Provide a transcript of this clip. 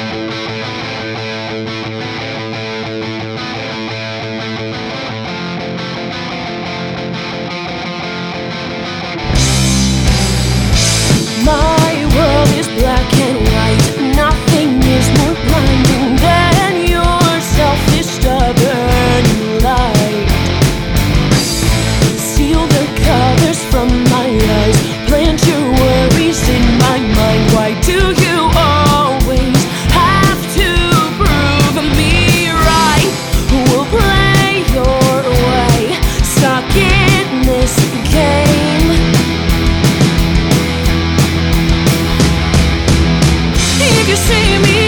My world is black and white. Nothing is more blinding than your selfish, stubborn light. Seal the colors from my eyes. Plant your worries in my mind. Why do you always have to prove me right? Who will play your way? Stuck in this game. If you see me